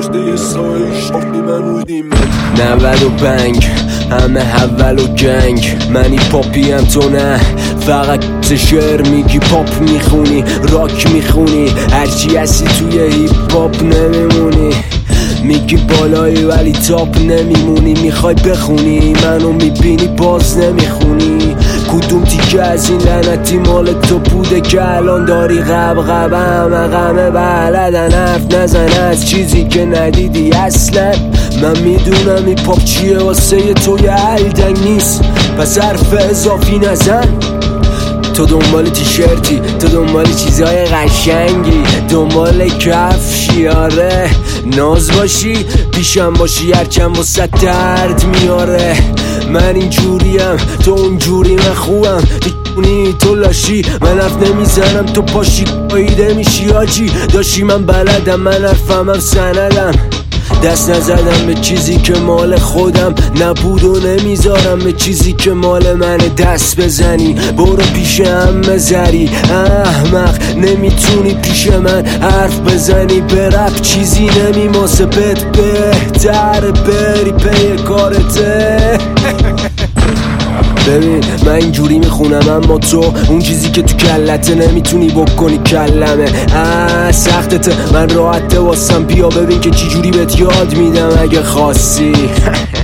پشت یه سایه شافی من بودیم 90 و بنگ همه حول و گنگ منی پاپیم تو نه فقط شعر میگی پاپ میخونی راک میخونی هرچی هستی توی هیپ هاپ نمیمونی میگی بالایی ولی تاپ نمیمونی میخوای بخونی منو میبینی باز نمیخونی کدوم تیکه از این لعنتی مال تو بوده که الان داری غبغبه همه بلدن حرف نزن از چیزی که ندیدی اصلا من میدونم این پاپ چیه واسه تو یه هلدنگ نیست پس حرف اضافی نزن تو دنبال تیشرتی تو دنبال چیزای قشنگی دنبال کفشی آره ناز باشی پیشم باشی هرچند واسه درد میاره من اینجوریم تو اونجوری من خوبم تو لاشی من حرف نمیزنم تو پاشی قایده میشی آجی داشی من بلدم من حرفم سندم دست نزدم به چیزی که مال خودم نبود و نمیذارم به چیزی که مال منه دست بزنی برو پیش همه زری احمق نمیتونی پیش من حرف بزنی به رپ چیزی نمیماسه بهتر بری پی کارته ببین من اینجوری میخونم اما تو اون چیزی که تو کلته نمیتونی بکنی کلمه سختته من راحته واسم بیا ببین که چی جوری بهت یاد میدم اگه خواستی